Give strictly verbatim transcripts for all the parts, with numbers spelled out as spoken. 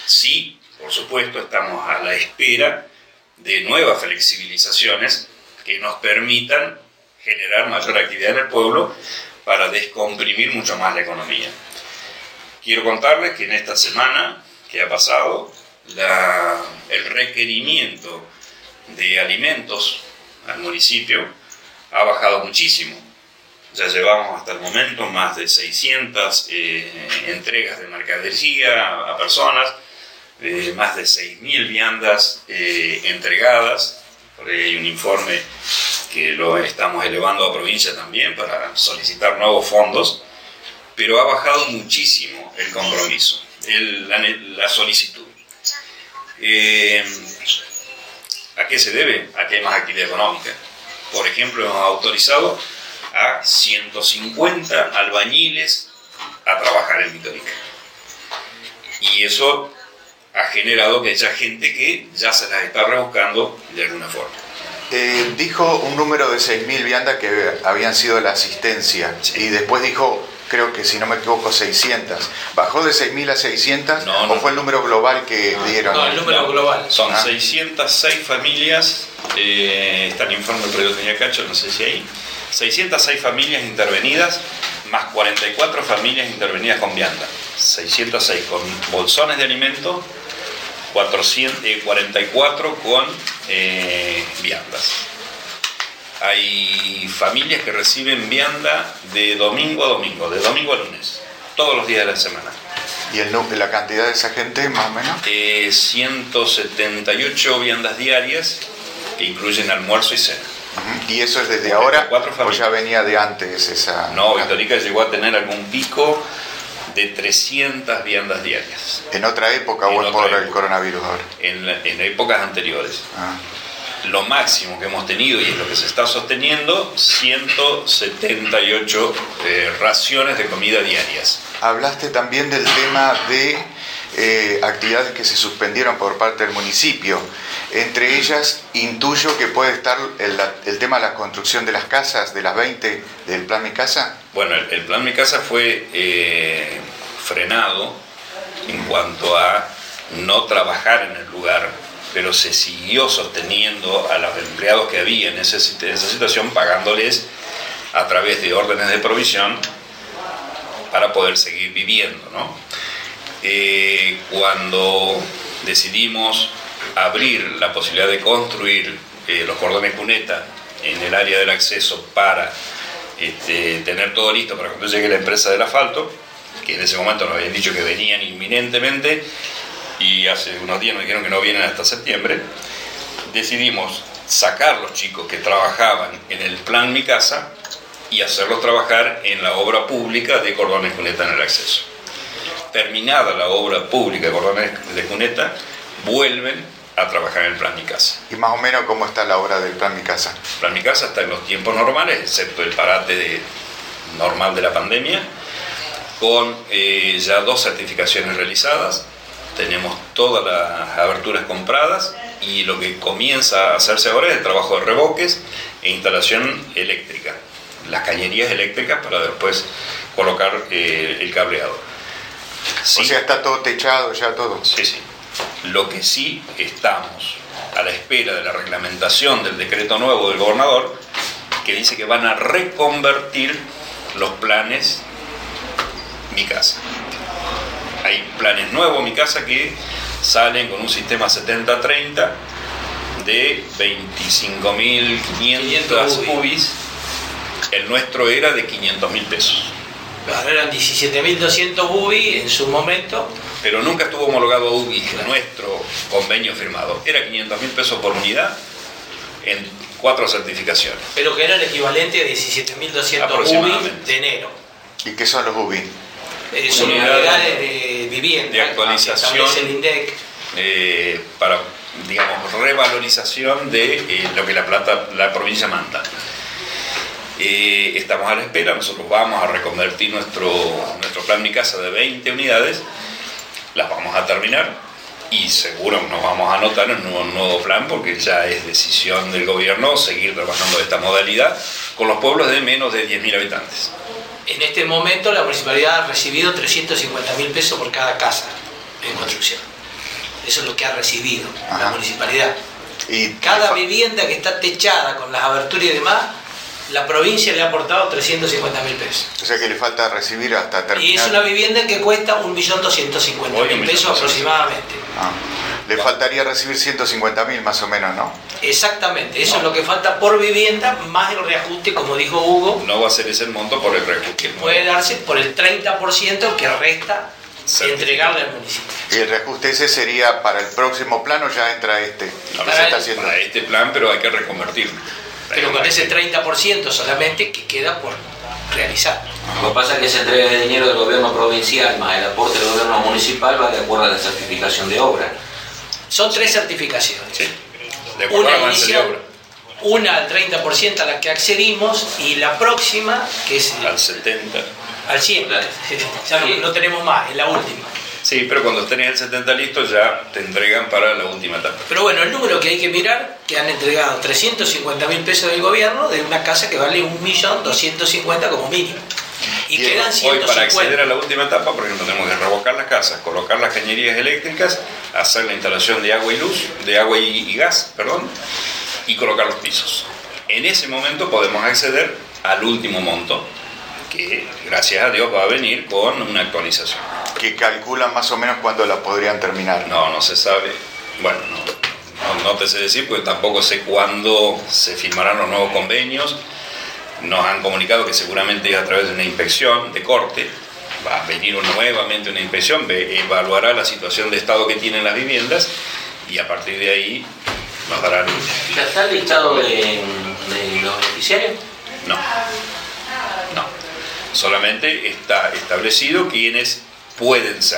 Sí, por supuesto, estamos a la espera de nuevas flexibilizaciones que nos permitan generar mayor actividad en el pueblo para descomprimir mucho más la economía. Quiero contarles que en esta semana que ha pasado, la, el requerimiento de alimentos al municipio ha bajado muchísimo. Ya llevamos hasta el momento más de seiscientas eh, entregas de mercadería a, a personas, eh, más de seis mil viandas eh, entregadas. Por ahí hay un informe que lo estamos elevando a provincia también para solicitar nuevos fondos, pero ha bajado muchísimo el compromiso, el, la, la solicitud. Eh, ¿A qué se debe? A que hay más actividad económica. Por ejemplo, hemos autorizado a ciento cincuenta albañiles a trabajar en Vitorica. Y eso ha generado que haya gente que ya se las está rebuscando de alguna forma. Eh, dijo un número de seis mil viandas que habían sido la asistencia, sí. Y después dijo, creo que si no me equivoco, seiscientas. ¿Bajó de seis mil a seiscientas no, o no, fue el número global que no, dieron? No, el número no, global. Son ah. seiscientas seis familias, eh, está el informe del Proyecto Tenía Cacho, no sé si ahí, seiscientas seis familias intervenidas, más cuarenta y cuatro familias intervenidas con vianda. seiscientas seis con bolsones de alimentos, cuatrocientos cuarenta y cuatro con eh, viandas. Hay familias que reciben vianda de domingo a domingo, de domingo a lunes, todos los días de la semana. ¿Y el, la cantidad de esa gente, más o menos? Eh, ciento setenta y ocho viandas diarias, que incluyen almuerzo y cena. Uh-huh. ¿Y eso es desde ahora o ya venía de antes esa...? No, Vitorica llegó a tener algún pico de trescientas viandas diarias. ¿En otra época en o es por época. El coronavirus ahora? En, en épocas anteriores. Ah. Lo máximo que hemos tenido, y es lo que se está sosteniendo, ciento setenta y ocho eh, raciones de comida diarias. Hablaste también del tema de eh, actividades que se suspendieron por parte del municipio. Entre ellas, intuyo que puede estar el, el tema de la construcción de las casas, de las veinte del Plan Mi Casa. Bueno, el, el Plan Mi Casa fue eh, frenado en cuanto a no trabajar en el lugar, pero se siguió sosteniendo a los empleados que había en, ese, en esa situación, pagándoles a través de órdenes de provisión para poder seguir viviendo, ¿no? Eh, cuando decidimos abrir la posibilidad de construir eh, los cordones cuneta en el área del acceso para este, tener todo listo para cuando llegue la empresa del asfalto, que en ese momento nos habían dicho que venían inminentemente, y hace unos días nos dijeron que no vienen hasta septiembre, decidimos sacar los chicos que trabajaban en el Plan Mi Casa y hacerlos trabajar en la obra pública de cordones cuneta en el acceso. Terminada la obra pública de cordones de cuneta, vuelven a trabajar en el Plan Mi Casa. ¿Y más o menos cómo está la obra del Plan Mi Casa? El Plan Mi Casa está en los tiempos normales, excepto el parate de, normal de la pandemia, con eh, ya dos certificaciones realizadas. Tenemos todas las aberturas compradas y lo que comienza a hacerse ahora es el trabajo de revoques e instalación eléctrica, las cañerías eléctricas para después colocar eh, el cableado. Sí, o sea, está todo techado ya todo. Sí, sí. Lo que sí estamos a la espera de la reglamentación del decreto nuevo del gobernador, que dice que van a reconvertir los planes Mi Casa. Hay planes nuevos Mi Casa que salen con un sistema setenta treinta de veinticinco mil quinientos U B Is. El nuestro era de quinientos mil pesos. Claro, eran diecisiete mil doscientos U B I en su momento. Pero nunca estuvo homologado a U B I, claro. Nuestro convenio firmado. Era quinientos mil pesos por unidad en cuatro certificaciones. Pero que era el equivalente a diecisiete mil doscientos U B I de enero. ¿Y qué son los U B I? Eh, son unidades de vivienda, de actualización, el INDEC. Eh, para, digamos, revalorización de eh, lo que la plata, la provincia manda. Eh, estamos a la espera, nosotros vamos a reconvertir nuestro, nuestro Plan Mi Casa de veinte unidades, las vamos a terminar y seguro nos vamos a anotar en un nuevo plan porque ya es decisión del gobierno seguir trabajando de esta modalidad con los pueblos de menos de diez mil habitantes. En este momento la municipalidad ha recibido trescientos cincuenta mil pesos por cada casa en construcción. Eso es lo que ha recibido Ajá. la municipalidad. Y Cada vivienda que está techada con las aberturas y demás, la provincia le ha aportado trescientos cincuenta mil pesos. O sea que le falta recibir hasta terminar. Y es una vivienda que cuesta un millón doscientos cincuenta mil pesos aproximadamente. Ah, le faltaría recibir ciento cincuenta mil más o menos, ¿no? Exactamente, eso No. es lo que falta por vivienda, más el reajuste, como dijo Hugo, No va a ser ese el monto por el reajuste. que puede darse por el treinta por ciento que resta entregarle al municipio. Y el reajuste ese sería para el próximo plano, ya entra este. No, que se está haciendo. Para este plan, pero hay que reconvertirlo. Pero con ese treinta por ciento solamente que queda por realizar. Lo que pasa es que esa entrega de dinero del gobierno provincial más el aporte del gobierno municipal va de acuerdo a la certificación de obra. Son tres certificaciones. Sí. De acuerdo Una al avance de inicial, obra. una al treinta por ciento a la que accedimos y la próxima, que es Al setenta. al cien por ciento. Ya no, no tenemos más, es la última. Sí, pero cuando tenés el setenta listo ya te entregan para la última etapa. Pero bueno, el número que hay que mirar, que han entregado trescientos cincuenta mil pesos del gobierno de una casa que vale un millón doscientos cincuenta como mínimo. Y Bien, quedan Hoy ciento para acceder a cincuenta. la última etapa, por ejemplo, tenemos que revocar las casas, colocar las cañerías eléctricas, hacer la instalación de agua y luz, de agua y, y gas, perdón, y colocar los pisos. En ese momento podemos acceder al último monto, que gracias a Dios va a venir con una actualización. Que calculan más o menos cuándo la podrían terminar. No, no se sabe. Bueno, no, no, no te sé decir porque tampoco sé cuándo se firmarán los nuevos convenios. Nos han comunicado que seguramente a través de una inspección de corte va a venir nuevamente una inspección, ve- evaluará la situación de estado que tienen las viviendas y a partir de ahí nos darán... ¿Ya está el listado de, de los beneficiarios? No, no. Solamente está establecido quiénes pueden ser.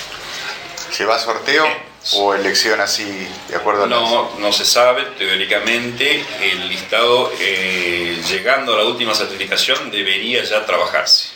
¿Se va a sorteo o elección así, de acuerdo a las- No, no se sabe, teóricamente el listado, eh, llegando a la última certificación, debería ya trabajarse.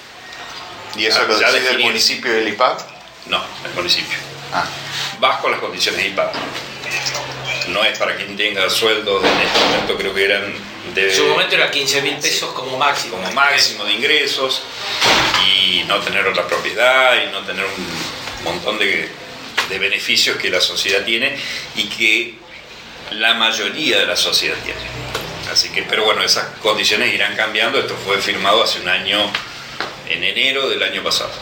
¿Y eso Ah, lo ya decide el definido. municipio del I P A B? No, el municipio. Ah, Bajo las condiciones I P A B. No es para quien tenga sueldos, en este momento creo que eran de, En su momento era quince mil pesos como máximo. como máximo de ingresos y no tener otra propiedad y no tener un montón de, de beneficios que la sociedad tiene y que la mayoría de la sociedad tiene. Así que, pero bueno, esas condiciones irán cambiando. Esto fue firmado hace un año, en enero del año pasado.